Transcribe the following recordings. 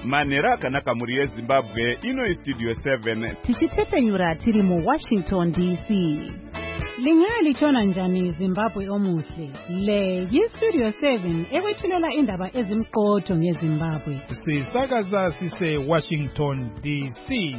manhero akanaka mhuri yezimbabwe. Ino istudio 7 tichitepenyura tiri muWashington DC. Lingalitshona njani Zimbabwe omuhle? Le yistudio 7 ekwethulela indaba ezimqotho ngeZimbabwe. Sisakaza sise Washington DC.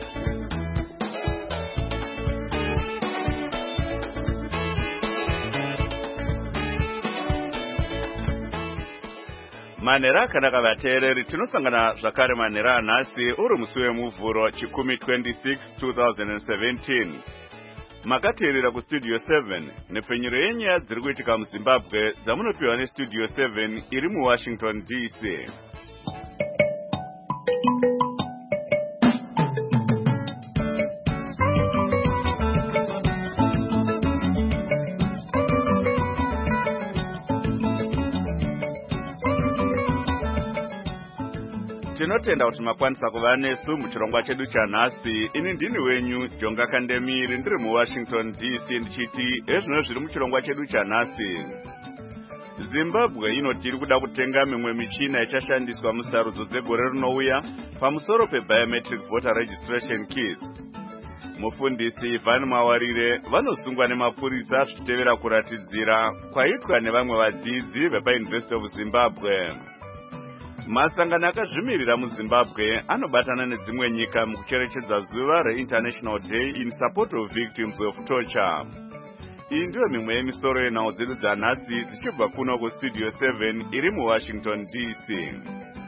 manhero akanaka vateereri, tinosangana zvakare manhero anhasi uri musi wemuvhuro chikumi 26 2017. Makateerera kustudio 7 nepfenyuro yenyaya dziri kuitika muZimbabwe dzamunopiwa nestudio 7 iri muWashington DC. Tinotenda kuti makwanisa kuva nesu muchirongwa chedu chanhasi. Ini ndini wenyu Jonga Kandemiri, ndiri muWashington DC ndichiti ezvino zviri muchirongwa chedu chanhasi. Zimbabwe inoti iri kuda kutenga mimwe michina ichashandiswa musarudzo dzegore rinouya pamusoro pebiometric voter registration kits. Mufundisi Ivan Mawarire vanosungwa nemapurisa zvichitevera kuratidzira kwaitwa nevamwe vadzidzi vepaUniversity of Zimbabwe. Masangano akazvimirira muZimbabwe anobatana nedzimwe nyika mukucherechedza zuva reInternational Day in Support of Victims of Torture. Iyi ndiyo mimwe yemisoro yenhau dzedu dzanhasi dzichibva kuno kustudio 7 iri muWashington DC.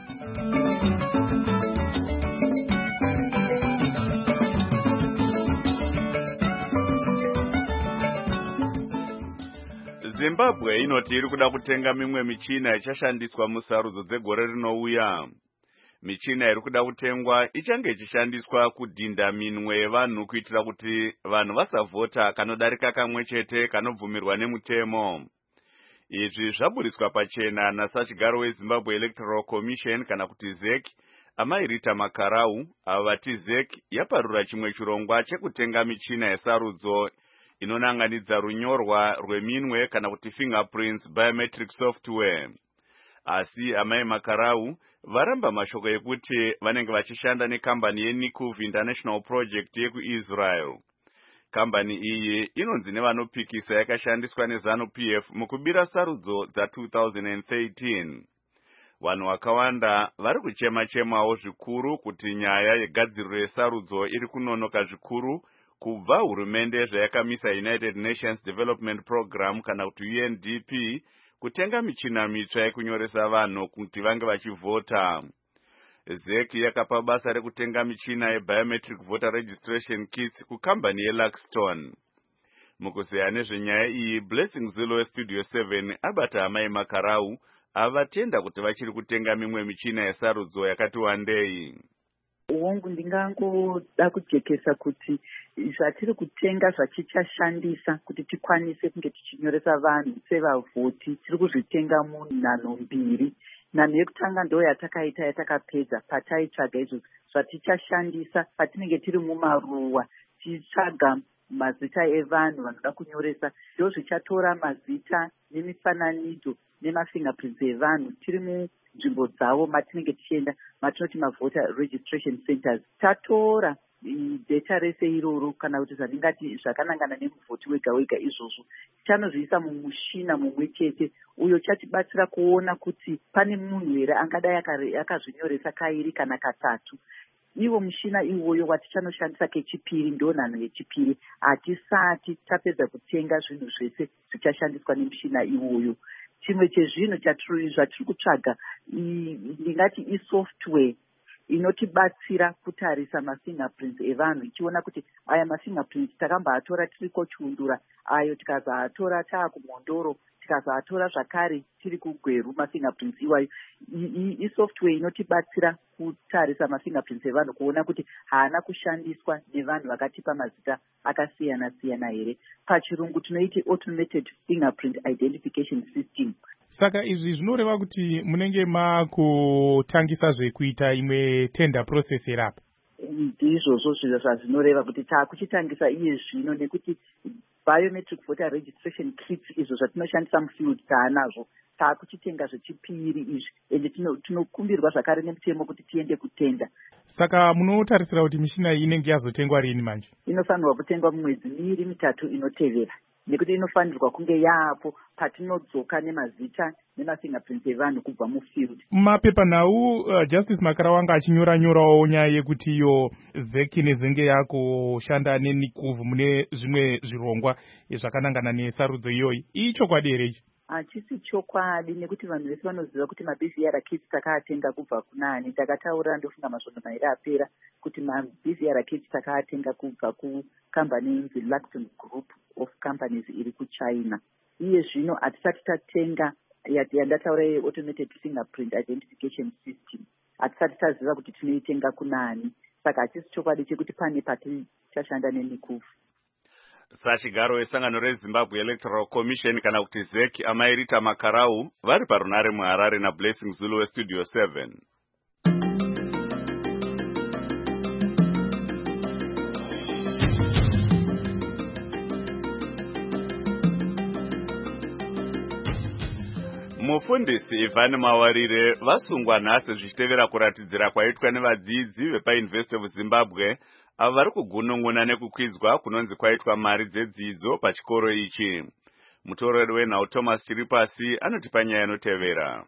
Zimbabwe inoti iri kuda kutenga mimwe michina ichashandiswa musarudzo dzegore rinouya. Michina iri kuda kutengwa ichange ichishandiswa kudhinda minwe yevanhu kuitira kuti vanhu vasavhota kanodarika kamwe chete kanobvumirwa nemutemo. Izvi zvaburiswa pachena nasachigaro weZimbabwe Electoral Commission kana kuti ZEC, Amai Rita Makarau. Ava vati ZEC yaparura chimwe chirongwa chekutenga michina yesarudzo inonanganidza runyorwa rweminwe kana kuti fingerprints biometric software. Asi Amai Makarau varamba mashoko ekuti vanenge vachishanda nekambani yeNikuv International Project yekuIsrael. Kambani iyi inonzi nevanopikisa yakashandiswa neZANU-PF mukubira sarudzo dza2013. Vanhu vakawanda vari kuchema-chemawo zvikuru kuti nyaya yegadziriro yesarudzo iri kunonoka zvikuru kubva hurumende zvayakamisa United Nations Development Program kana kuti UNDP kutenga michina mitsva yekunyoresa vanhu kuti vange vachivhota. ZEC yakapa basa rekutenga michina yebiometric voter registration kits kukambani yeLaxton. Mukuzeya nezvenyaya iyi, Blessing Zulu westudio 7 abata Amai Makarau avatenda kuti vachiri kutenga mimwe michina yesarudzo yakati wandei. Wangu ndingangoda kujekesa kuti zvatiri kutenga zvachichashandisa kuti tikwanise kunge tichinyoresa vanhu sevavhoti tiri kuzvitenga munhanho mbiri. Nhanho yekutanga ndo yatakaita yatakapedza pataitsvaga izvo zvatichashandisa patinenge tiri mumaruwa tichitsvaga mazita evanhu vanoda kunyoresa. Ndo zvichatora mazita nemifananidzo nemafingerprints evanhu tiri munzvimbo dzavo matinenge tichienda matinoti mavoter registration centers. Tatora data rese iroro kana kuti zvandingati zvakanangana nemuvhoti wega wega izvozvo tichanozviisa mumushina mumwe chete uyo chatibatsira kuona kuti pane munhu here angadai akazvinyoresa kairi kana katatu. Iwo mushina iwoyo watichanoshandisa kechipiri ndo nhanho yechipiri. Hatisati tapedza kutenga zvinhu zvese zvichashandiswa nemushina iwoyo. Chimwe chezvinhu zvatiri kutsvaga ndingati isoftware inotibatsira kutarisa mafingerprints evanhu ichiona kuti aya mafingerprints takambatora tiri kochundura, ayo tikazoatora taakumhondoro, tikazoatora zvakare tiri kugweru mafingerprints iwayo. Isoftware inotibatsira kutarisa mafingerprints evanhu kuona kuti haana kushandiswa nevanhu vakatipa mazita akasiyana-siyana here. Pachirungu tinoiti automated fingerprint identification system. Saka izvi zvinoreva kuti munenge makutangisa zvekuita imwe tender process erapa. Ndizvozvo zviro zvazvinoreva kuti taakuchitangisa iye zvino nekuti biometric voter registration kits izvo zvatinoshandisa mufield taanazvo taakuchitenga zvechipiri izvi ende tinokumbirwa zvakare nemutemo kuti tiende kutenda. Saka munotarisira kuti mishina iyi inenge yazotengwa rini manje? Inofanirwa kutengwa mumwedzi 2-3 inotevera, nekuti inofanirwa kunge yaapo patinodzoka nemazita nemafingerprints evanhu kubva mufield. Mapepanhau Justice Makarawanga achinyoranyorawo nyaya yekuti iyo ZEC nezenge yako shanda neNICUV mune zvimwe zvirongwa zvakanangana nesarudzo iyoyi. Ichokwadi here ichi? Hachisi chokwadi, nekuti vanhu vese vanoziva kuti maBVR kits takaatenga kubva kunani. Takataura ndofunga masvondo mairi apera kuti maBVR kits takaatenga kubva kukambani inzi Luxon Group of Companies iri kuChina. Iye zvino hatisati tatenga yandataura automated fingerprint identification system. Hatisati taziva kuti tinoitenga kunani. Saka hachisi chokwadi chekuti pane patichashanda neNICUV. Sachigaro wesangano reZimbabwe Electoral Commission kana kuti ZEC amairita Makarau vari parunare muHarare naBlessing Zulu weStudio 7. Mufundisi Ivan Mawarire vasungwa nhasi zvichitevera kuratidzira kwaitwa nevadzidzi vepaUniversity of Zimbabwe avo vari kugunun'una nekukwidzwa kunonzi kwaitwa mari dzedzidzo pachikoro ichi. Mutoreri wenhau Thomas Chiripasi anotipa nyaya inotevera.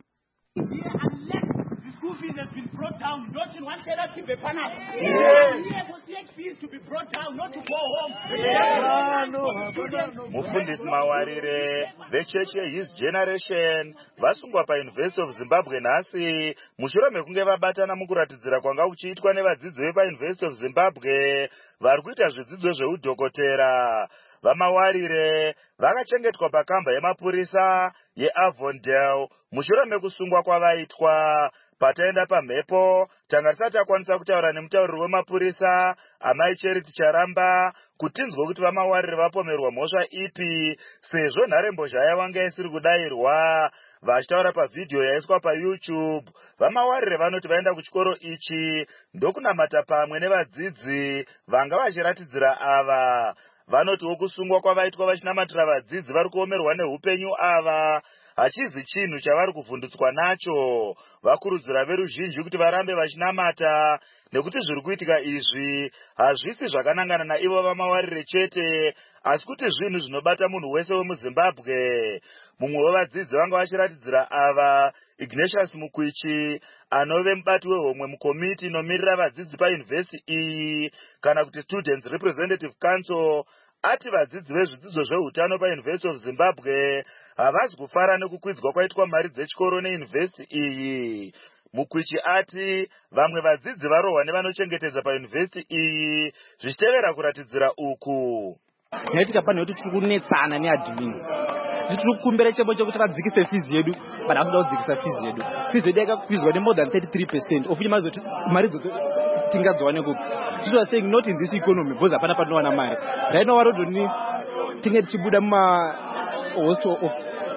Mufundisi Mawarire vecheche His Generation vasungwa paUniversity of Zimbabwe nhasi mushure mekunge vabatana mukuratidzira kwanga kuchiitwa nevadzidzi vepaUniversity of Zimbabwe vari kuita zvidzidzo zveudhokotera. VaMawarire vakachengetwa pakamba yemapurisa yeAvondale mushure mekusungwa kwavaitwa. Pataenda pamhepo tanga tisati takwanisa kutaura nemutauriri wemapurisa Amai Charity Charamba kuti tinzwe kuti VaMawarire vapomerwa mhosva ipi sezvo nharembozha yavanga isiri kudayirwa. Vachitaura pavhidhiyo yaiswa paYouTube, VaMawarire vanoti vaenda kuchikoro ichi ndokunamata pamwe nevadzidzi vanga vachiratidzira ava. Vanotiwo kusungwa kwavaitwa vachinamatira vadzidzi vari kuomerwa neupenyu ava hachizi chinhu chavari kuvhundutswa nacho. Vakurudzira veruzhinji kuti varambe vachinamata nekuti zviri kuitika izvi hazvisi zvakanangana naivo VaMawarire chete asi kuti zvinhu zvinobata munhu wese wemuZimbabwe. Mumwe wevadzidzi vanga vachiratidzira ava Ignatius Mukwichi anove mubati wehomwe mukomiti inomirira vadzidzi paUniversity iyi kana kuti Students Representative Council ati vadzidzi vezvidzidzo zveutano paUniversity of Zimbabwe havazi kufara nekukwidzwa kwaitwa mari dzechikoro neUniversity iyi. Mukwichi ati vamwe vadzidzi varohwa nevanochengetedza paUniversity iyi zvichitevera kuratidzira uku. Naitika pane kuti tiri kunetsana neadmin. Tiri kukumbira chebo chekuti vadzikise fees yedu, bada kuda kudzikisa fees yedu. Fees yedu yakakwizwa ne more than 33% of mazoti mari dzoto tingadzowane kupi. People are saying not in this economy because hapana panowana mari. Right now warodoni tinge tichibuda muma hostel of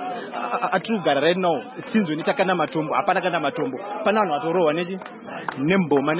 atrugara right now tsinzwe nitakana matombo hapana kana matombo pana vanhu vatorohwa nechi nemboma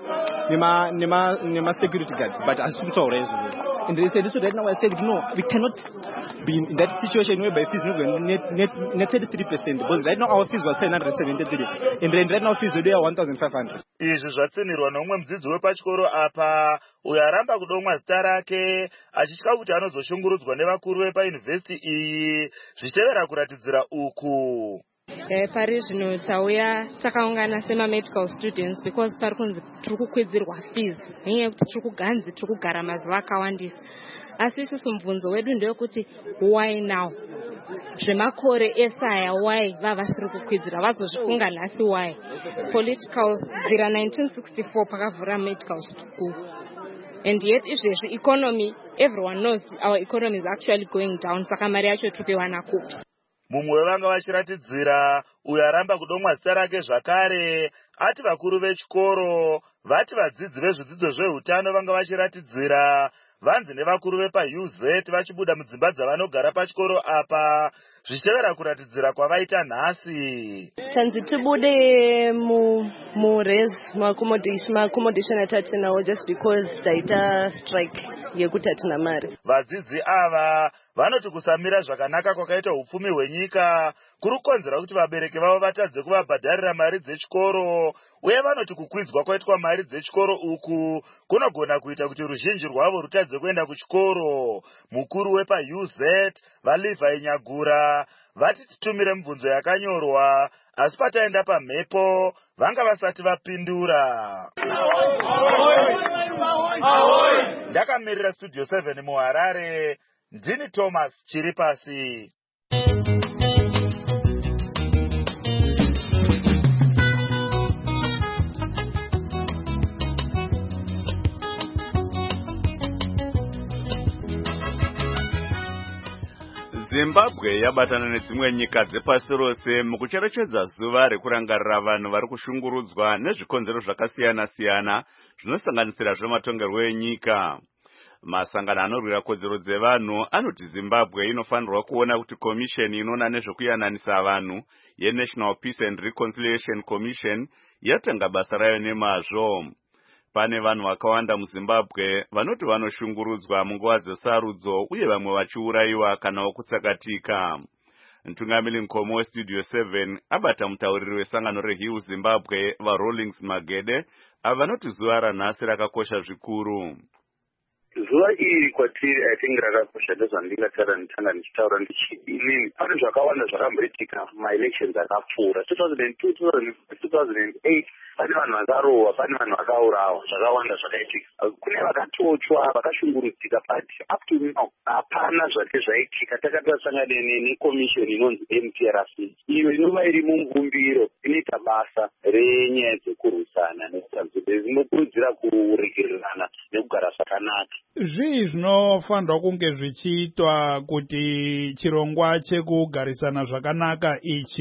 nema security guards but asikutoura izvo. And they said this right now I said no, we cannot be in that situation whereby fees not net 33% because right now our fees was 773 and right now fees are 1500. Izvi zvatsinirwa nomwe mudzidzi wepachikoro apa uyo aramba kudomwa zita rake achitya kuti anozoshungurudzwa nevakuru vepaUniversity iyi zvichitevera kuratidzira uku. Pari zvino tauya takaungana sema-medical students because pari kunzi tiri kukwidzirwa fees nenyaya yekuti tiri kuganzi tiri kugara mazuva akawandisa. Asi isusu mubvunzo wedu ndewekuti why now? Zvemakore esaya why vasiri kukwidzira vazozvifunga nhasi why? Political zira 1964 pakavhura medical school. And yet izvezvi economy, everyone knows our economy is actually going down. Saka mari yacho topewana kupi? Mumwe wevanga vachiratidzira uyo aramba kudomwa zita rake zvakare ati vakuru vechikoro vati vadzidzi vezvidzidzo zveutano vanga vachiratidzira vanzi nevakuru vepaUZ vachibuda mudzimba dzavanogara pachikoro apa zvichitevera kuratidzira kwavaita nhasi. Tanzi tibude mu-res, mu-accommodation atatinawo just because taita strike ngekuti hatina mari. Vadzidzi ava vanoti kusamira zvakanaka kwakaita upfumi hwenyika kuri kukonzera kuti vabereki vavo vatadze kuvabhadharira mari dzechikoro, uye vanoti kukwidzwa kwaitwa mari dzechikoro uku kunogona kuita kuti ruzhinji rwavo rutadze kuenda kuchikoro. Mukuru wepaUZ vaLivai Nyagura vati titumire mibvunzo yakanyorwa, asi pataenda pamhepo vanga vasati vapindura. Ndakamirira Studio 7 muHarare, ndini Thomas Chiripasi. Zimbabwe yabatana nedzimwe nyika dzepasi rose mukucherechedza zuva rekurangarira vanhu vari kushungurudzwa nezvikonzero zvakasiyana-siyana zvinosanganisira zvematongerwo enyika. Masangano anorwira kodzero dzevanhu anoti Zimbabwe inofanirwa kuona kuti komisheni inoona nezvekuyananisa vanhu yeNational Peace and Reconciliation Commission yatanga basa rayo nemazvo. Pane vanhu vakawanda muZimbabwe vanoti vanoshungurudzwa munguva dzesarudzo uye vamwe vachiurayiwa kana kutsakatika. Mtungamiri mukoma weStudio 7 abata mutauriri wesangano reHill Zimbabwe vaRollings Magede ava vanoti zuva ranhasi rakakosha zvikuru. Zuva iri kwatiri I think rakakosha ndozvandingatara nditanga ndichitaura ndichidini. Pane zvakawanda zvakamboitika ma-elections akapfuura 2002, 2008. Pane vanhu vakarohwa, pane vanhu vakaurawa, zvakawanda zvakaitika. Kune vakatochwa, vakashungurudzika, but up to now hapana zvake zvaitika. Takati tasangana nekomishoni inonzi NPRC, iyo inova iri mumbumbiro, inoita basa renyaya dzekurwisana nezvinokurudzira kuregererana nekugara zvakanaka. Zvii zvinofanirwa kunge zvichiitwa kuti chirongwa chekugarisana zvakanaka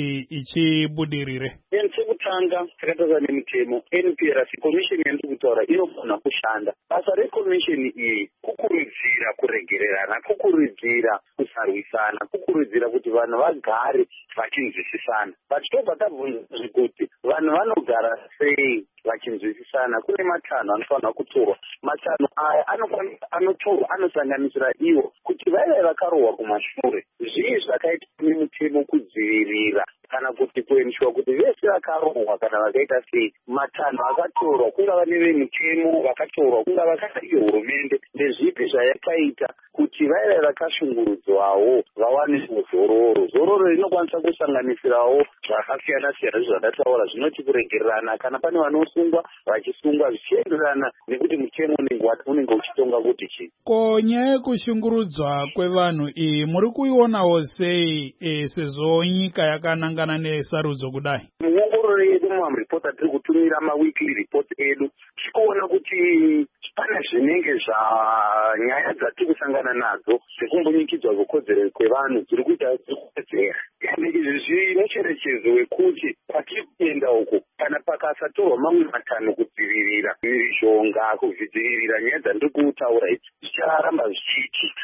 ichibudirire? Chekutanga takataura nemutemo NPRC, komishoni yandiri kutaura inogona kushanda. Basa rekomishoni iyi kukurudzira kuregererana, kukurudzira kusarwisana, kukurudzira kuti vanhu vagare vachinzwisisana. Tobva tabvunza kuti vanhu vanogara sei vachinzwisisana. Kune matanho anofanirwa kutorwa. Matanho aya anotorwa anosanganisira iwo kuti vaive vakarohwa kumashure, zvii zvakaita nemutemo kudzivirira kana kuti kuenshwa kuti vese vakarohwa kana vakaita sei. Matanho akatorwa kungava nevemutemo vakatorwa, kungava kana iyo hurumende, ndezvipi zvayakaita kuti vaive vakashungurudzwawo vawane zororo. Zororo rinokwanisa kusanganisirawo zvakasiyana-siyana zvandataura, zvinoti kuregererana kana pane vanosungwa vachisungwa zvichienderana nekuti mutemo unenge uchitonga kuti chii. Ko nyaya yekushungurudzwa kwevanhu iyi muri kuionawo sei sezvo nyika yakanangana nesarudzo kudai? Muongororo yedu mumamuripoti atiri kutumira ma-weekly report edu tikuona kuti pane zvinenge zvanyaya dzatiri kusangana nadzo dzekumbunyikidzwa kwekodzero kwevanhu dziri kuita dzirikuwedzera. Izvi zvinocherechedzo wekuti patiri kuenda uko kana pakasatorwa mamwe matanho kudzivirira mhirizhonga, kudzivirira nyaya dzandiri kutaura idzi zvicharamba zvichiitika.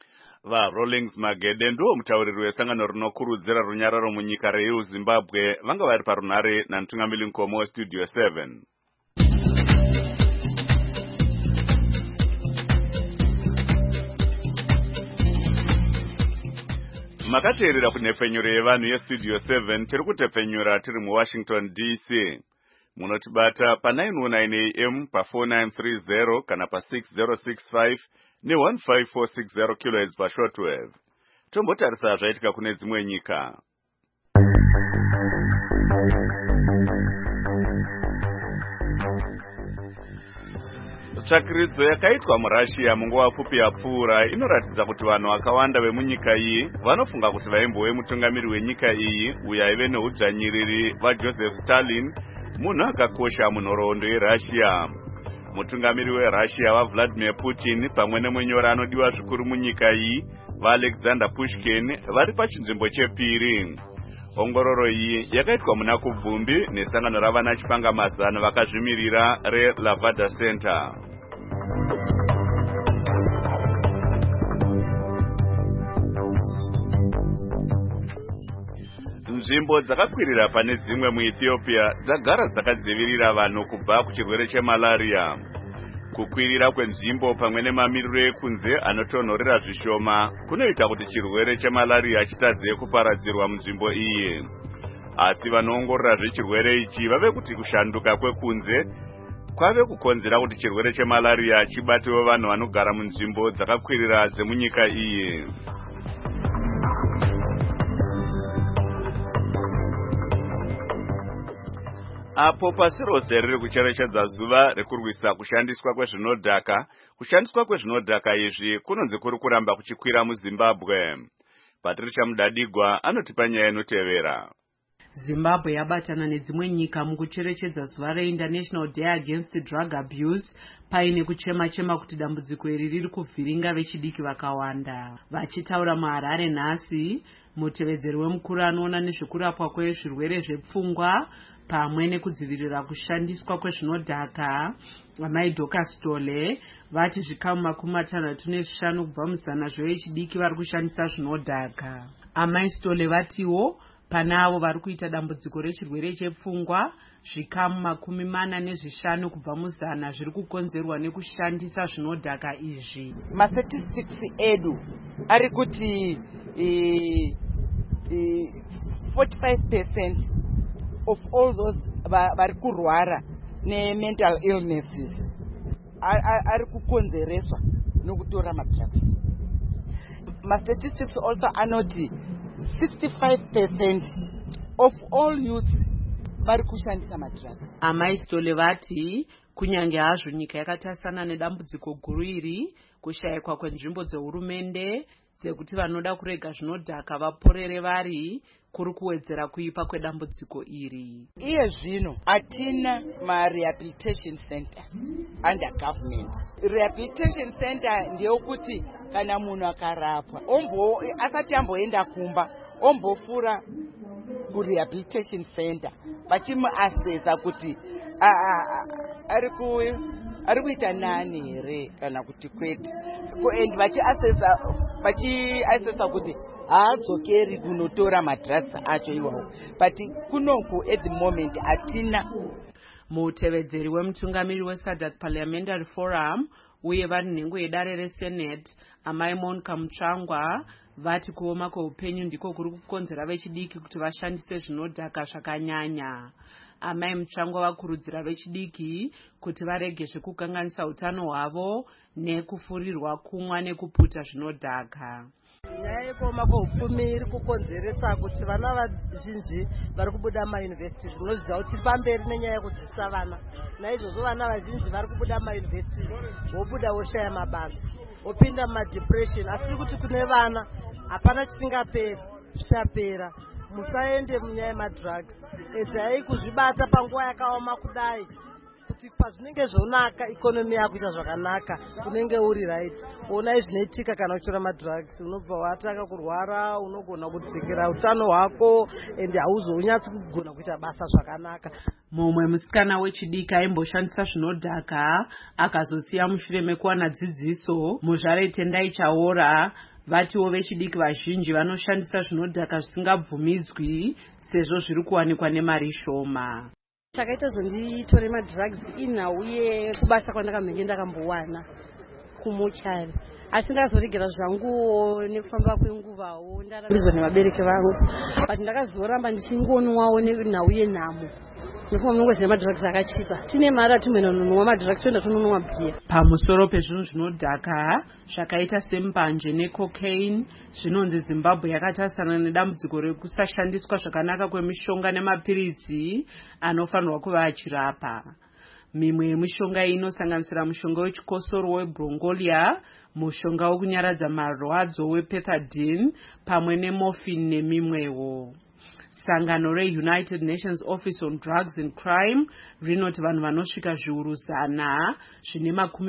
VaRollings Magede ndiwo mutauriri wesangano rinokurudzira runyararo munyika reHill Zimbabwe vanga vari parunhare namutungamiri mukoma weStudio 7. Makateerera kunhepfenyuro yevanhu yeStudio 7 tiri kutepfenyura tiri muWashington DC. Munotibata pa919 AM pa4930 kana pa6065 ne15460 kHz pashortwave. Tombotarisa zvaitika kune dzimwe nyika. Tsvakiridzo yakaitwa muRussia munguva pfupi yapfuura inoratidza kuti vanhu vakawanda vemunyika iyi vanofunga kuti vaimbove mutungamiri wenyika iyi uyo aive neudzvanyiriri vaJoseph Stalin, munhu akakosha munhoroondo yeRussia. Mutungamiri weRussia vaVladimir Putin pamwe nemunyori anodiwa zvikuru munyika iyi vaAlexander Pushkin vari pachinzvimbo chepiri. Ongororo iyi yakaitwa muna kubvumbi nesangano ravana chipangamazano vakazvimirira reLavada Center. Nzvimbo dzakakwirira pane dzimwe muEthiopia dzagara dzakadzivirira vanhu kubva kuchirwere chemalaria. Kukwirira kwenzimbo pamwe nemamiriro ekunze anotonhorera zvishoma kunoita kuti chirwere chemalaria chitadze kuparadzirwa munzvimbo iyi. Asi vanoongorora zvechirwere ichi vave kuti kushanduka kwekunze kwave kukonzera kuti chirwere chemalaria chibatewo vanhu vanogara munzvimbo dzakakwirira dzemunyika iyi. Apo pasi rose riri kucherechedza zuva rekurwisa kushandiswa kwezvinodhaka, kushandiswa kwezvinodhaka izvi kunonzi kuri kuramba kuchikwira muZimbabwe. Patricia Mudadigwa anotipa nyaya inotevera. Zimbabwe yabatana nedzimwe nyika mukucherechedza zuva reInternational Day Against Drug Abuse paine kuchema-chema kuti dambudziko iri riri kuvhiringa vechidiki vakawanda. Vachitaura muHarare nhasi, mutevedzeri wemukuru anoona nezvekurapwa kwezvirwere zvepfungwa pamwe nekudzivirira kushandiswa kwezvinodhaka, amai Dorcas Tole, vati zvikamu 65 kubva muzana zvevechidiki vari kushandisa zvinodhaka. Amai Stole vatiwo pane avo vari kuita dambudziko rechirwere chepfungwa, zvikamu 45 kubva muzana zviri kukonzerwa nekushandisa zvinodhaka izvi. Statistics edu ari kuti 45% of all those vari kurwara ne-mental illnesses ari kukonzereswa nokutora madrugs. Statistics also anoti 65% of all youth vari kushandisa madrugs. Amai Stole vati kunyange hazvo nyika yakatasana nedambudziko guru iri, kushayikwa kwenzvimbo dzehurumende dzekuti vanoda kurega zvinodhaka vaporere vari kuri kuwedzera kuipa kwedambudziko iri. Iye zvino hatina ma-rehabilitation centers under government. Rehabilitation center ndeyekuti kana munhu akarapwa asati amboenda kumba ombofura ku-rehabilitation center vachimuasesa kuti ari kuita nani here kana kuti kwete, and vachiasesa kuti haadzokeri kunotora madrugs acho iwawo, but kunoku at the moment hatina. Mutevedzeri wemutungamiri weSadat Parliamentary Forum uye vari nhengo yedare reSenate, amai Monica Mutsvangwa, vati kuoma kweupenyu ndiko kuri kukonzera vechidiki kuti vashandise zvinodhaka zvakanyanya. Amai Mutsvangwa vakurudzira vechidiki kuti varege zvekukanganisa utano hwavo nekufurirwa kumwa nekuputa zvinodhaka. Nyaya yekuoma kweupfumi iri kukonzeresa kuti vana vazhinji vari kubuda mayunivhesiti, zvinozvidza kuti tiri pamberi nenyaya yekudzidzisa vana. Naizvozvo vana vazhinji vari kubuda mayunivhesiti vobuda voshaya mabasa, vopinda mumadepression. Asi tiri kuti kune vana hapana chisingaperi, zvichapera. Musaende munyaya yemadrugs, edzai kuzvibata panguva yakaoma kudai kuti pazvinenge zvonaka ikonomi yakuita zvakanaka unenge uri right. Ona zvinoitika kana uchitora madrugs, unobva wataka kurwara, unogona kudzikira utano hwako ende hauzonyatsi kugona kuita basa zvakanaka. Mumwe musikana wechidiki aimboshandisa zvinodhaka akazosiya mushure mekuwana dzidziso muzvare Tendai Chaora. Vatiwo vechidiki vazhinji vanoshandisa zvinodhaka zvisingabvumidzwi sezvo zviri kuwanikwa nemari shoma. Chakaita zvonditore madrugs inhauye kubasa kwandakambenge ndakambowana kumuchari, asi ndakazorengera zvanguwo nekufamba kwenguvawo ndarambidzwa nevabereki vangu, but ndakazoramba ndichingonwawo nenhauye nhamo nekufa munongozira madrugs akachipa. Tine mari hatimboenda kunonwa madrugs, toenda tononwa bhiya. Pamusoro pezvinhu zvinodhaka zvakaita sembanje necocaine, zvinonzi Zimbabwe yakatasana nedambudziko rekusashandiswa zvakanaka kwemishonga nemapiritsi anofanirwa kuva achirapa. Mimwe yemishonga iyi inosanganisira mushonga wechikosoro weBrongolia, mushonga wekunyaradza marwadzo wePethadine pamwe nemorphine nemimwewo. Sangano reUnited Nations Office on Drugs and Crime rinoti vanhu vanosvika zviuru 100 zvine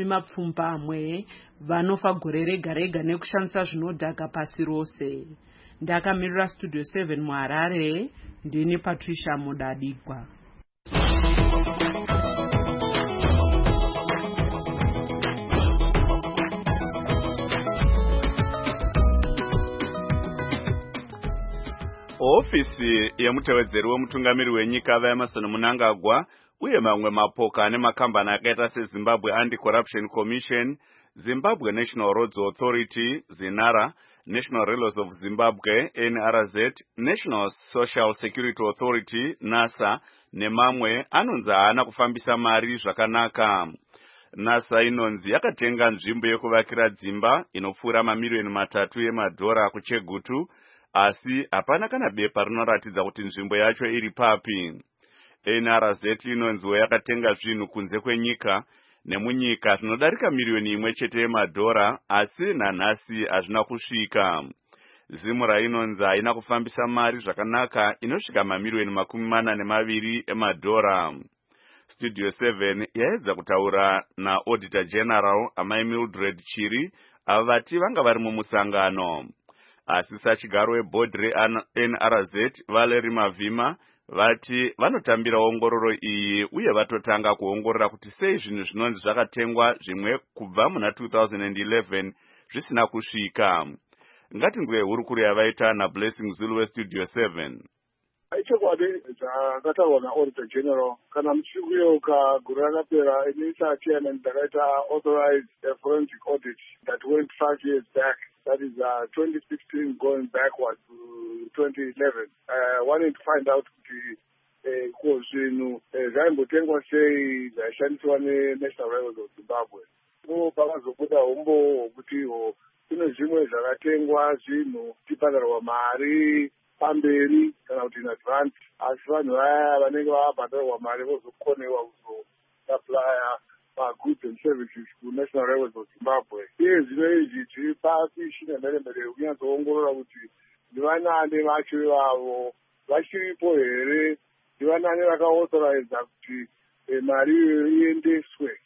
20 vanofa gore rega rega nekushandisa zvinodhaka pasi rose. Ndakamirira Studio 7 muHarare, ndini Patricia Mudadigwa. Ofisi yemutevedzeri wemutungamiri wenyika vaEmerson Mnangagwa uye mamwe mapoka nemakambani akaita seZimbabwe Anti-Corruption Commission, Zimbabwe National Roads Authority, ZINARA, National Railways of Zimbabwe, NRZ, National Social Security Authority, NASA, nemamwe anonzi haana kufambisa mari zvakanaka. NASA inonzi yakatenga nzvimbo yekuvakira dzimba inopfuura mamiliyoni $3 kuChegutu, asi hapana kana bepa rinoratidza kuti nzvimbo yacho iri papi. NRZ inonziwo yakatenga zvinhu kunze kwenyika nemunyika zvinodarika $1,000,000, asi nanhasi hazvina kusvika. Zimura inonzi haina kufambisa mari zvakanaka inosvika $42,000,000. Studio 7 yaedza kutaura naAuditor General Amai Mildred Chiri ava vati vanga vari mumusangano. Asi sachigaro webhodhi reNRZ Valerie Mavhima vati vanotambira ongororo iyi uye vatotanga kuongorora kuti sei zvinhu zvinonzi zvakatengwa zvimwe kubva muna 2011 zvisina kusvika. Ngatinzwe hurukuru yavaita naBlessing Zulu weStudio 7. Ichokwadi zvakataurwa naAuditor General kana muchikuyeuka gore rakapera inisa chairman ndakaita authorized forensic audit that went 5 years back, that is 2016 going backwards to 2011, wanting to find out kuti ko zvinhu zvaimbotengwa sei zvaishandiswa neNational Railways of Zimbabwe. Pakazobuda umbo hwokuti kune zvimwe zvakatengwa zvinhu tipadarwa mari pamberi kana kuti in advance, asi vanhu vaya vanenge vabhadharwa mari vozokonewa kuzosuplya goods and services kuNational Railways of Zimbabwe. Iye zvino izvi zviri pasi shina mheremhere kunyatsoongorora kuti ndivanani vacho ivavo vachiripo here, ndivanani vakaauthoriza kuti mari iyoyo iendeswe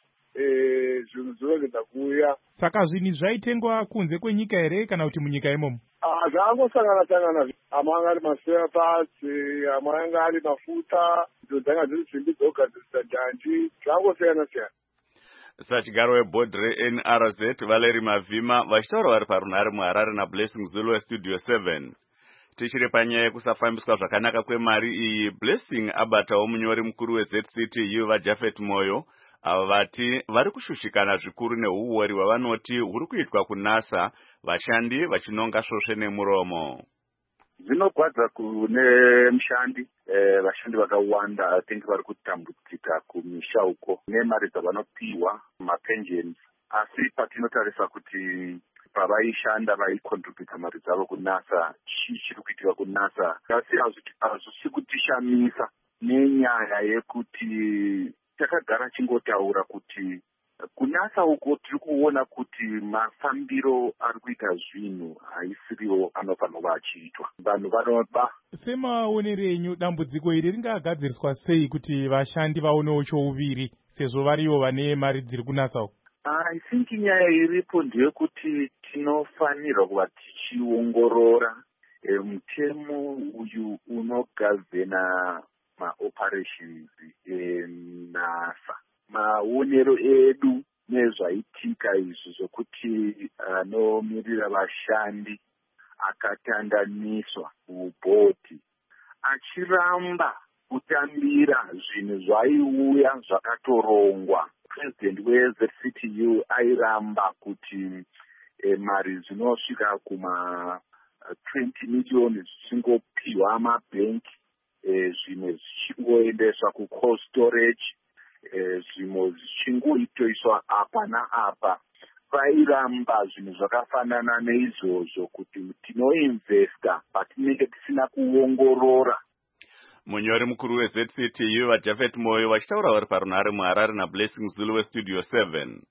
zvinhu zvinogedza kuuya. Saka zvinhu zvaitengwa kunze kwenyika here kana kuti munyika imomo? Zvangosangana amwe anga ari maspare parts, amwe anga ari mafuta, idzo dzanga dziri simbi dzogadzirisa njanji, zvangosiyana-siyana. Sachigaro webhodhi reNRZ Valerie Mavhima vachitaura vari parunhare muHarare naBlessing Zulu weStudio 7. Tichiri panyaya yekusafambiswa zvakanaka kwemari iyi, Blessing abatawo munyori mukuru weZCTU vaJafet Moyo ava vati vari kushushikana zvikuru neuori hwavanoti huri kuitwa kuNASA, vashandi vachinonga svosve nemuromo. Zvinogwadza kune mushandi, vashandi vakawanda I think vari kutambudzika kumisha uko nemari dzavanopiwa mapensions, asi patinotarisa kuti pavaishanda vaikontributa mari dzavo kuNASA, chiri kuitika kuNASA asi hazvisi kutishamisa nenyaya yekuti takagara chingotaura kuti kuNASA uko tiri kuona kuti mafambiro ari kuita zvinhu haisiriwo anofanirwa achiitwa. Vanhu vanoba. Semaonero enyu dambudziko iri ringagadziriswa sei kuti vashandi vaonewo chouviri sezvo varivo vane mari dziri kuNASA uko? I think nyaya iripo ndeyekuti tinofanirwa kuva tichiongorora mutemo uyu unogavhena maoperations eNASA. Maonero edu nezvaitika izvi zvokuti anomirira vashandi akatandaniswa kubhodhi achiramba kutambira zvinhu zvaiuya zvakatorongwa. President weZCTU airamba kuti mari dzinosvika kuma 20 million dzichingopiwa amabhenki, zvimwe zvichingoendeswa kucold storage, zvimwe zvichingoitoiswa apa naapa. Vairamba zvinhu zvakafanana neizvozvo kuti tinoinvesta patinenge tisina kuongorora. Munyori mukuru weZCTU vaJafet Moyo vachitaura vari parunhare muHarare naBlessing Zulu weStudio 7.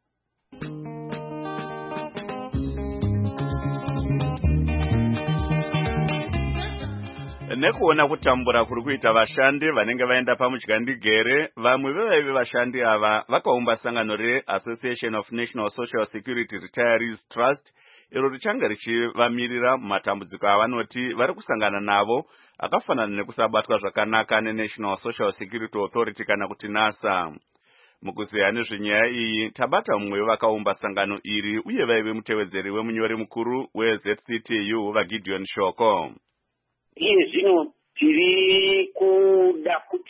Nekuona kutambura kuri kuita vashandi vanenge vaenda pamudyandegere, vamwe vevaive vashandi ava vakaumba sangano reAssociation of National Social Security Retirees Trust, iro richanga richivamirira mumatambudziko avanoti vari kusangana navo akafanana nekusabatwa zvakanaka neNational Social Security Authority kana kuti NASA. Mukuzeya nezvenyaya iyi tabata mumwe vakaumba sangano iri uye vaive mutevedzeri wemunyori mukuru weZCTU vaGideon Shoko. Iye zvino tiri kuda kuti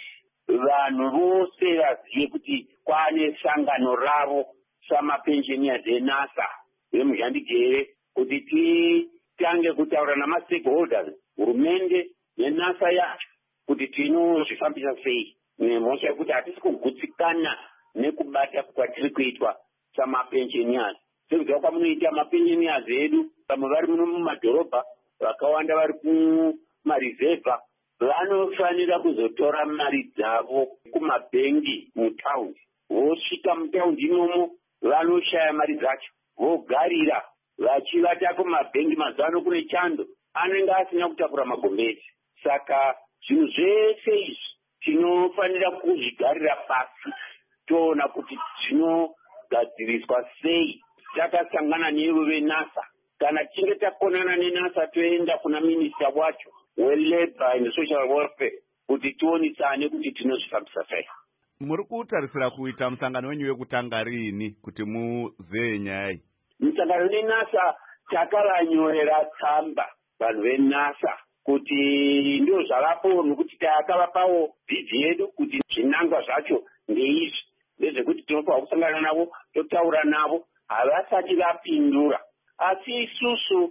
vanhu vose vazive kuti kwane sangano ravo samapensheniers enasa vemuzhandigere, kuti titange kutaura namastakeholders, hurumende nenasa yacho, kuti tinozvifambisa sei, nemhosva yekuti hatisi kugutsikana nekubata kwatiri kuitwa samapensheniers. Sekuziva kwamunoita mapensheniers edu, vamwe vari muno mumadhorobha, vakawanda vari kumarizevha, vanofanira kuzotora mari dzavo kumabhengi mutaundi. Vosvika mutaundi imomo vanoshaya mari dzacho, vogarira vachivata kumabhengi. Mazuva ano kune chando anenge asina kutakura magombezi. Saka zvinhu zvese izvi tinofanira kuzvigarira pasi, toona kuti zvinogadziriswa sei. Takasangana nevo venasa, kana tichinge takonana nenasa toenda kuna minista wacho weLabour and Social Welfare kuti tionisane kuti tinozvifambisa sei. Muri kutarisira kuita musangano wenyu wekutanga rini kuti muzeye nyaya iyi? Musangano nenasa takavanyorera tsamba vanhu venasa kuti ndio zvavapo, nokuti takavapawo bhidhi yedu kuti zvinangwa zvacho ndeizvi, ndezvekuti tinofanira kusangana navo totaura navo. Havasati vapindura, asi isusu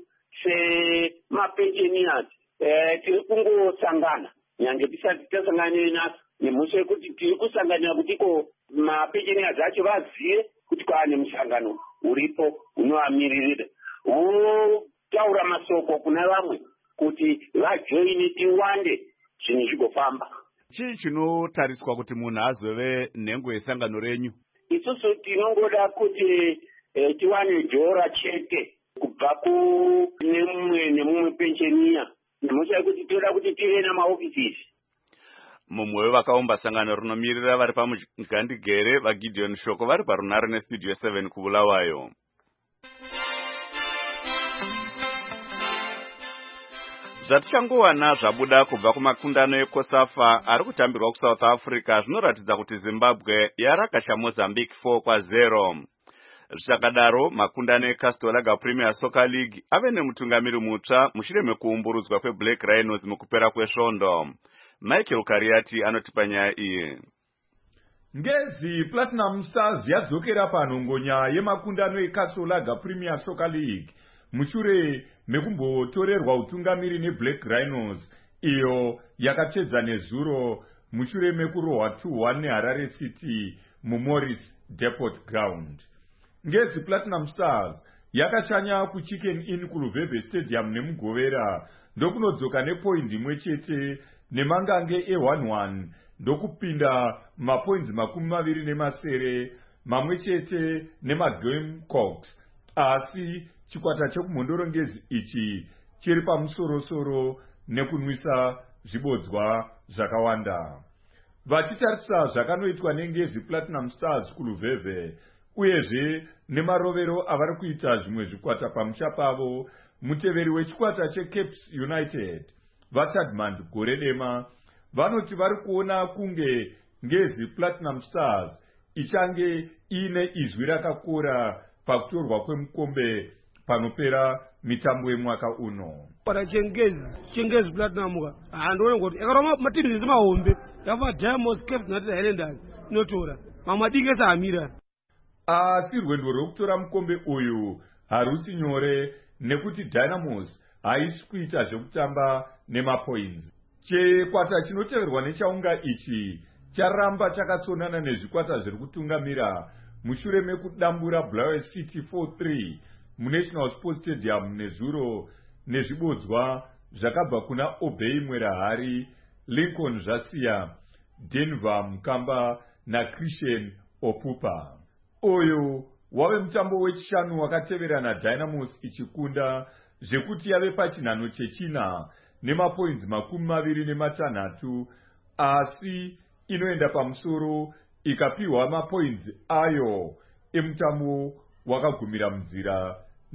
semapensheniers tiri kungosangana nyange tisati tasangana nenasa, nemhosva yekuti tiri kusanganira kuti mapensheniers acho vazive kuti kwaane musangano uripo unovamiririra, votaura masoko kuna vamwe kuti vajoine, tiwande, zvinhu zvigofamba. Chii chinotariswa kuti munhu azove nhengo yesangano renyu? Isusu tinongoda kuti tiwane jora chete kubva kune mumwe nemumwe penshenia, nemhosva yekuti toda kuti tive namaofisisi. Mumwe wevakaumba sangano rinomirira vari pamugandagere vaGideon Shoko vari parunare nestudio 7 kuBulawayo. Zvatichangowana zvabuda kubva kumakundano eCOSAFA ari kutambirwa kuSouth Africa zvinoratidza kuti Zimbabwe yarakasha Mozambique 4-0. Zvichakadaro, makundano eCastle Lager Premier Soccer League ave nemutungamiri mutsva mushure mekuumburudzwa kweBlack Rhinos mukupera kwesvondo. Michael Kariati anotipa nyaya iyi. Ngezi Platinum Stars yadzokera panhongonya yemakundano eCastle Lager Premier Soccer League mushure mekumbotorerwa utungamiri neBlack Rhinos, iyo yakachedza nezuro mushure mekurohwa 2-1 neHarare City muMorris Depot Ground. Ngezi Platinum Stars yakashanya kuChicken Inn kuLuveve Stadium nemugovera ndokunodzoka nepoindi imwe chete nemangange e1-1 ndokupinda mapoints 27 mamwe chete nemaGamecocks, asi chikwata chekumhondoro ngezi ichi chiri pamusorosoro nekunwisa zvibodzwa zvakawanda. Vachitarisa zvakanoitwa neNgezi Platinum Stars kuLuveve uyezve nemarovero avari kuita zvimwe zvikwata pamusha pavo, muteveri wechikwata cheCapes United vaChadmand gore dema vanoti vari kuona kunge Ngezi Platinum Stars ichange ine izwi rakakura pakutorwa kwemukombe panopera mitambo yemwaka uno. Para Chengezi Platinum handona kuti yakaroma matimu ezemahombe yafa Diamonds, Cape United, Highlanders inotora mamadingesa amira. Asi rwendo rwekutora mukombe uyu harusi nyore nekuti Dynamos haisi kuita zvekutamba nemapoints. Chikwata chinoteverwa nechaunga ichi charamba chakasonana nezvikwata zviri kutungamira mushure mekudambura Blair City 4-3 muNational Sports Stadium nezuro nezvibodzwa zvakabva kuna Obey Mwerahari, Lincoln Zvasiya, Denver Mukamba naChristian Opupa. Oyo wave mutambo wechishanu wakateverana Dynamos ichikunda zvekuti yave pachinhano chechina nemapoints 26, asi inoenda pamusoro ikapiwa mapoints ayo emutambo wakagumira munzira.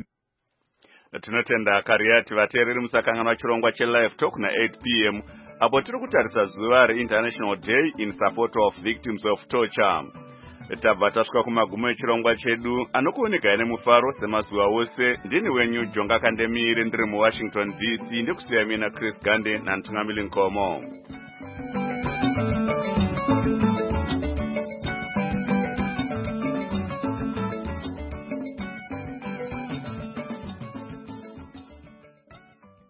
Tinotenda Kariati. Vateereri musakanganwa chirongwa cheLive Talk na8 p.m. apo tiri kutarisa zuva reInternational Day in Support of Victims of Torture. Tabva tasvika kumagumo echirongwa chedu anokuoneka nemufaro semazuva ose. Ndini wenyu Jonga Kandemire ndiri muWashington DC, ndikusiya mina Chris Gande naNtungamili Nkomo.